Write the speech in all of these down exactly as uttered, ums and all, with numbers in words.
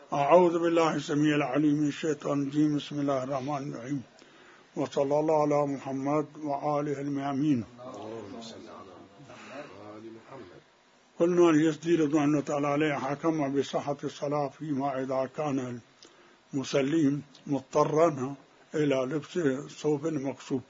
أعوذ بالله السميع العليم من الشيطان الرجيم. بسم الله الرحمن الرحيم، وصلى الله على محمد وآله الميامين. قلنا اليزيد رضي الله تعالى عليه حكم بصحة الصلاة فيما إذا كان المسلم مضطرا إلى لبس ثوب مكسوب،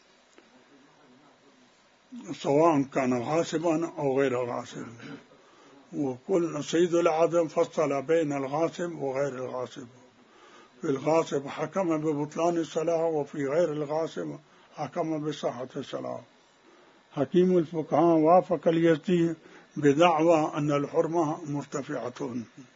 سواء كان غاصبا أو غير غاصب. وكل سيد العدم فصل بين الغاصب وغير الغاصب. في الغاصب حكم ببطلان الصلاة، وفي غير الغاصب حكم بصحة الصلاة. حكيم الفقهاء وافق اليزدي بدعوى أن الحرمة مرتفعة،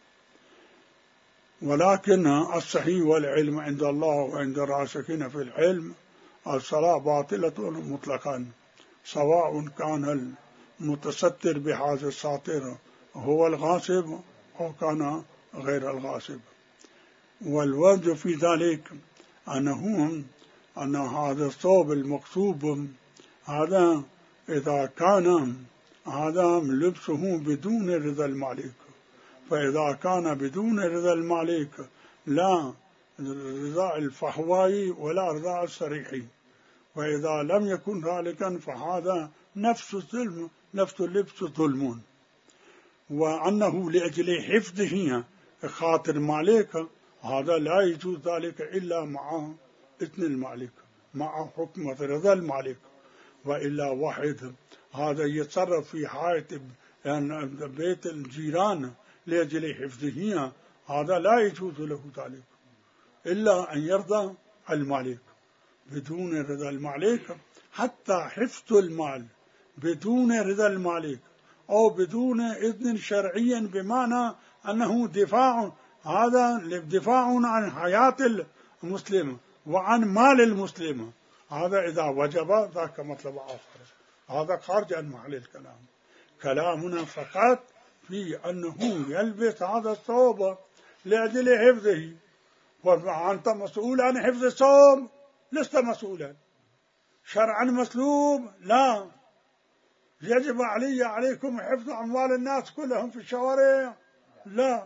ولكن الصحيح والعلم عند الله وعند الراسخين في العلم الصلاة باطلة مطلقا، سواء كان المتستر بهذا الساتر هو الغاصب أو كان غير الغاصب. والوجه في ذلك أنه أن هذا الثوب المكسوب هذا إذا كان هذا لبسه بدون رضا المالك، فإذا كان بدون رضا المالك لا رضا الفهوائي ولا رضا الصريحي، وإذا لم يكن ذلك فهذا نفس الظلم، نفس اللبس ظلم. وأنه لأجل حفظه خاطر مالك هذا لا يجوز ذلك إلا مع إذن المالك، مع حكم رضا المالك. وإلا واحد هذا يتصرف في حائط يعني بيت الجيران لأجل حفظه، هذا لا يجوز له ذلك إلا أن يرضى المالك. بدون رضا المالك حتى حفظ المال بدون رضا المالك أو بدون إذن شرعي، بمعنى أنه دفاع، هذا دفاع عن حياة المسلم وعن مال المسلم، هذا إذا وجب ذاك مطلب آخر، هذا خارج عن محل الكلام. كلامنا فقط في أنه يلبس هذا الثوب لأجل حفظه. وأنت مسؤول عن حفظ الثوب؟ لست مسؤولا. شرعا مسلوب؟ لا. يجب علي عليكم حفظ أموال الناس كلهم في الشوارع؟ لا.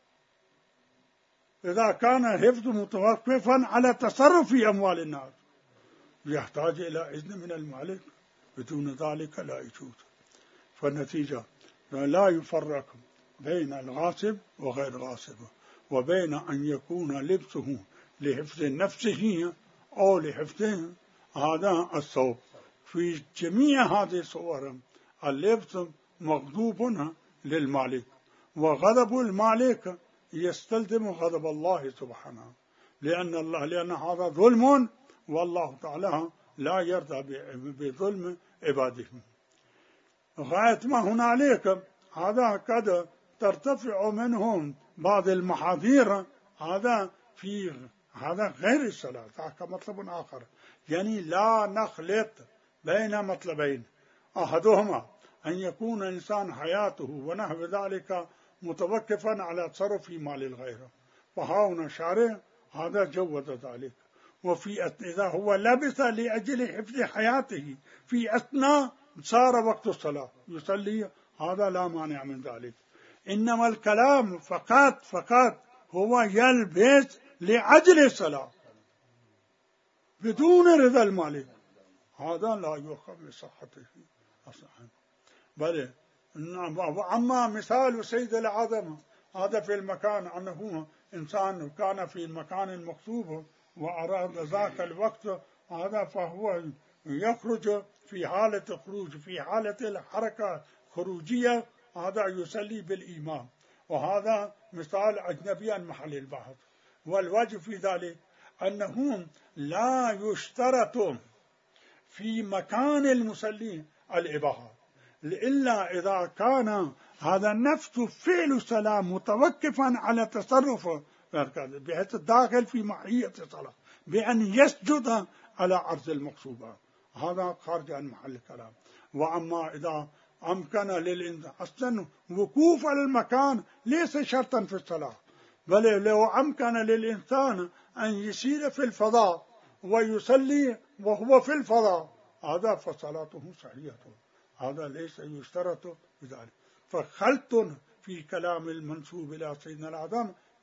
إذا كان الحفظ متوقفا على تصرف في أموال الناس يحتاج إلى إذن من المالك، بدون ذلك لا يجوز. فالنتيجة لا يفرق بين الغاصب وغير غاصب، وبين أن يكون لبسه لحفظ نفسه أو لحفظ هذا الثوب. في جميع هذه الصور اللبس مغضوب للمالك، وغضب المالك يستلزم غضب الله سبحانه، لأن الله لأن هذا ظلم، والله تعالى لا يرضى بظلم عباده. غاية ما هنالك هذا قد ترتفع منهم بعض المحاذير، هذا في هذا غير الصلاة، ذاك مطلب آخر. يعني لا نخلط بين مطلبين، أحدهما أن يكون إنسان حياته ونحو ذلك متوقفا على تصرف في مال الغير، فهنا شارع هذا جوز ذلك. وفي إذا هو لبس لأجل حفظ حياته في أثناء صار وقت الصلاة يصلي، هذا لا مانع من ذلك. إنما الكلام فقط فقط هو يلبس لأجل الصلاة بدون رضا المالك، هذا لا يؤخذ بصحته أصلا. بل أما مثال سيد العدم هذا في المكان، أنه إنسان كان في مكان مكتوب وأراد ذاك الوقت هذا، فهو يخرج في حالة خروج، في حالة الحركة خروجية، هذا يصلي بالإمام، وهذا مثال أجنبي عن محل البحث. والوجه في ذلك أنه لا يشترط في مكان المصلي الإباحة، إلا إذا كان هذا نفس فعل الصلاة متوقفا على تصرف، بحيث الداخل في معية الصلاة بأن يسجد على عرض المقصوبة، هذا خارج عن محل الكلام. وأما إذا أمكن للإنسان أصلا وقوف على المكان ليس شرطا في الصلاة، بل لو أمكن للإنسان أن يسير في الفضاء ويصلي وهو في الفضاء، هذا فصلاته صحيحة، هذا ليس يشترط بذلك. فخلط في كلام المنسوب إلى سيدنا العدم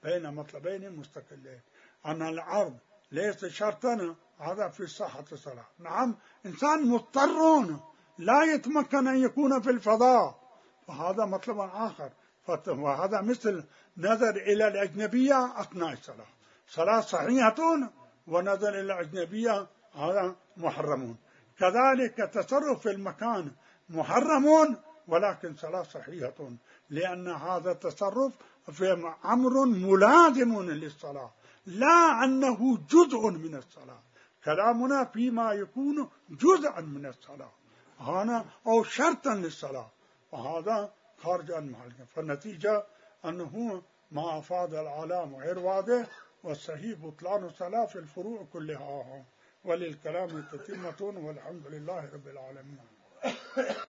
بين مطلبين مستقلين. أن العرض ليس شرطا هذا في صحة الصلاة. نعم إنسان مضطر لا يتمكن أن يكون في الفضاء فهذا مطلب آخر، وهذا مثل نظر إلى الأجنبية أثناء الصلاة، صلاة صحيحة ونظر إلى الأجنبية هذا محرم. كذلك تصرف في المكان محرم ولكن صلاة صحيحة، لأن هذا التصرف في أمر ملازم للصلاة لا أنه جزء من الصلاة. كلامنا فيما يكون جزءا من الصلاة هنا أو شرطا للصلاة، وهذا خارج عن محله. فالنتيجة أنه ما أفاد العلام غير واضح، والصحيح بطلان الصلاة في الفروع كلها، وللكلام تتمة، والحمد لله رب العالمين.